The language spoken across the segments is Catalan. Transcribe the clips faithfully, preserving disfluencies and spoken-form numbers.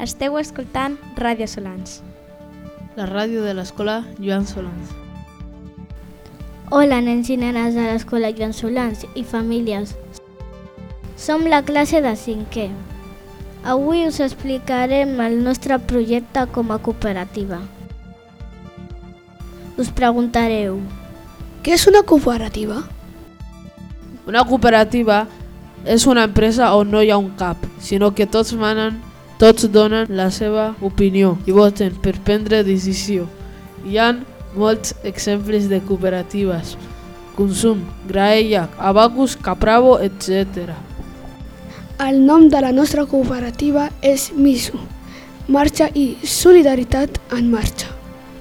Esteu escoltant Ràdio Solans. La ràdio de l'escola Joan Solans. Hola, nens i nenes de l'escola Joan Solans i famílies. Som la classe de cinquè. Avui us explicarem el nostre projecte com a cooperativa. Us preguntareu: què és una cooperativa? Una cooperativa és una empresa on no hi ha un cap, sinó que tots manen, tots donen la seva opinió i voten per prendre decisió. Hi ha molts exemples de cooperatives: Consum, Graella, Abacus, Capravo, etcètera. El nom de la nostra cooperativa és MISU, Marxa i Solidaritat en Marxa.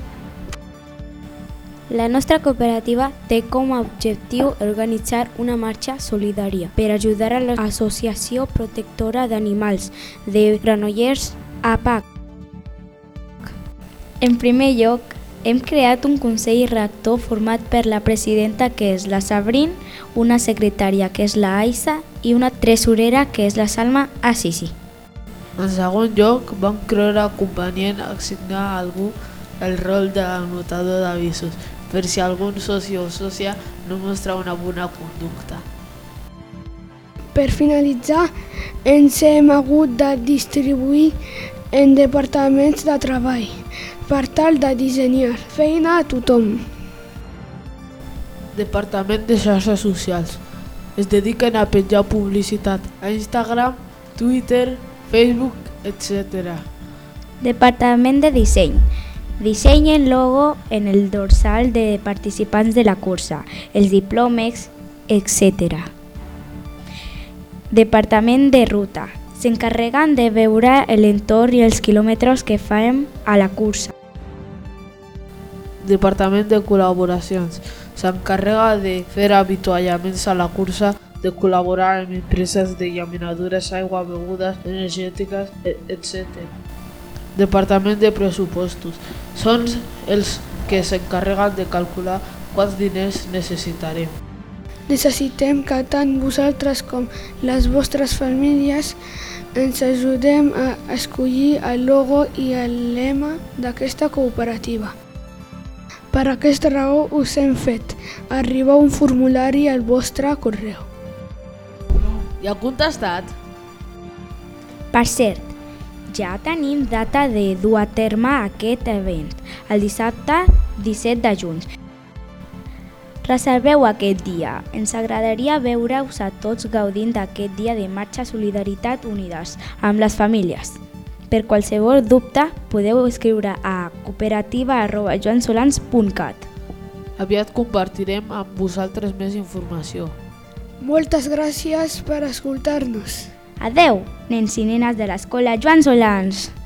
La nostra cooperativa té com a objectiu organitzar una marxa solidària per ajudar a l'Associació Protectora d'Animals de Granollers, A P A C. En primer lloc, hem creat un consell rector format per la presidenta, que és la Sabrin, una secretària, que és la Aisa, i una tresorera, que és la Salma Assisi. En segon lloc, vam creure convenient assignar a algú el rol d'anotador d'avisos, per si algun soci o sòcia no mostra una bona conducta. Per finalitzar, ens hem hagut de distribuir en departaments de treball per tal de dissenyar feina a tothom. Departament de xarxes socials. Es dediquen a penjar publicitat a Instagram, Twitter, Facebook, etcètera. Departament de disseny. Dissenyen logo en el dorsal de participants de la cursa, els diplomes, etcètera. Departament de ruta. S'encarreguen de veure l'entorn i els quilòmetres que fem a la cursa. Departament de col·laboracions. S'encarrega de fer avituallaments a la cursa, de col·laborar amb empreses de llaminadures, aigua, begudes energètiques, etcètera. Departament de pressupostos. Són els que s'encarreguen de calcular quants diners necessitarem. Necessitem que tant vosaltres com les vostres famílies ens ajudem a escollir el logo i el lema d'aquesta cooperativa. Per aquesta raó us hem fet arribar un formulari al vostre correu. I ha contestat? Per cert, ja tenim data de dur a terme aquest event, el dissabte disset de juny. Reserveu aquest dia. Ens agradaria veure-us a tots gaudint d'aquest dia de Marxa Solidaritat Unides amb les famílies. Per qualsevol dubte, podeu escriure a cooperativa arroba joansolans punt cat. Aviat compartirem amb vosaltres més informació. Moltes gràcies per escoltar-nos. Adeu, nens i nenes de l'escola Joan Solans!